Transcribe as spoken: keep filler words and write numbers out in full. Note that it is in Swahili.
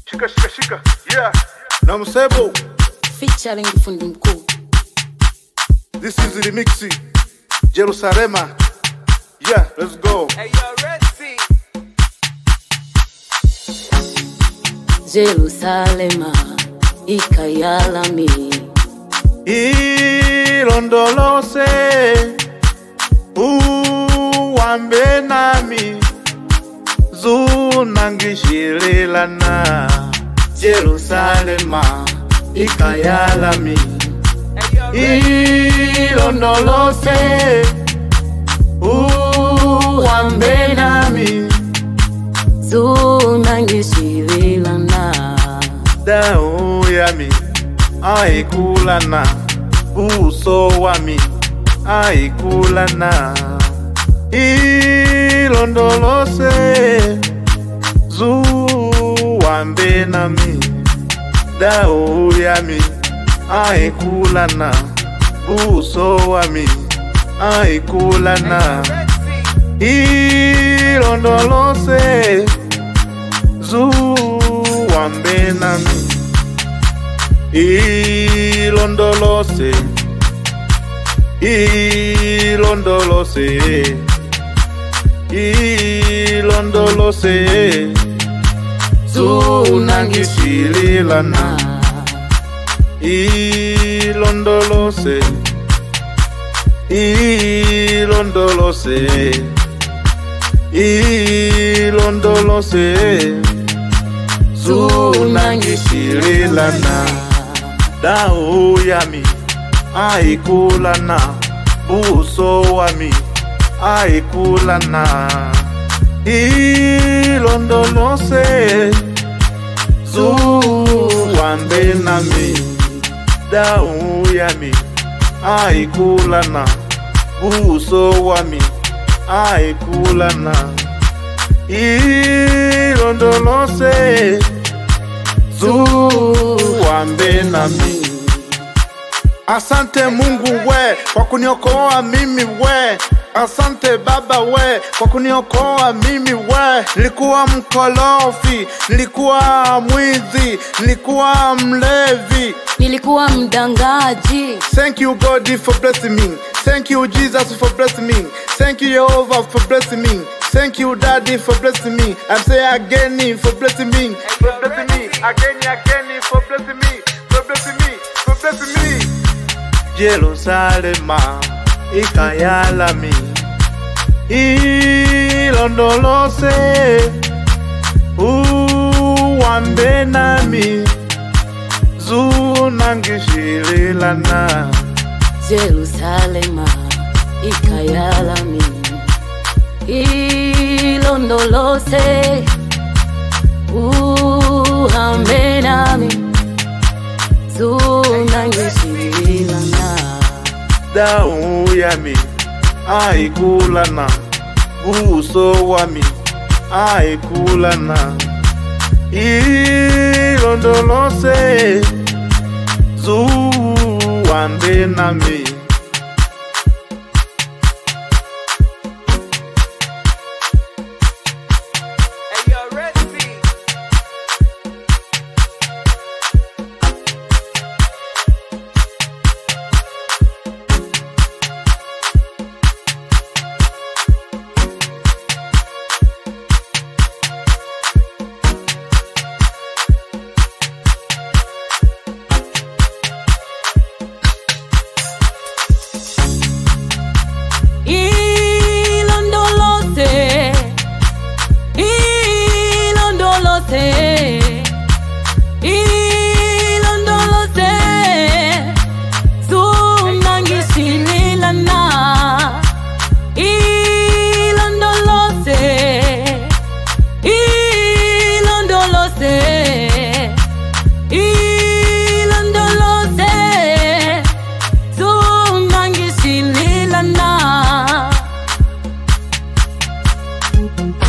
Shika shika shika, yeah. Na Msebo featuring fundi mkuu. This is the remix. Jerusalema. Yeah, let's go. Hey, yo, Red Sea. Jerusalema ikayalami ilondolose uwambe nami zunangishililana. Jerusalema ikayalami ilondolose uwambe nami zunangishililana. Dao yami aikulana, uso wami aikulana. Ilondolose zuwambe nami. Dao yami aikulana, uso wami aikulana. Ilondolose zuwambe nami. Ilondolose, ilondolose, ilondolose zunangishililana. Ilondolose, ilondolose, ilondolose zunangishililana. Dao yami aikulana, uso wami aikulana. Ilondolose zuwambe nami. Dao yami aikulana, uso wami aikulana. Ilondolose zuwambe nami. Asante Mungu we kwa kuniokoa mimi we. Asante Baba we kwa kuniokoa mimi we. Nilikuwa mkolofi, nilikuwa mwizi, nilikuwa mlevi, nilikuwa mdangaji. Thank you God for blessing me. Thank you Jesus for blessing me. Thank you Jehovah for blessing me. Thank you Daddy for blessing me. I'm saying again for blessing me. For blessing me. Again, again for blessing me. For blessing me. For blessing me. Jerusalema ikayalami ilondolose uwambe nami zunangishililana. Jerusalema ikayalami ilondolose uwambe nami zunangishililana. Dao yami aikulana, uso wami aikulana. Ilondolose zuwambe nami. Hey, yo, Red Sea. Ilondolose, ilondolose, ilondolose zunangishililana. Ilondolose, ilondolose, ilondolose zunangishililana.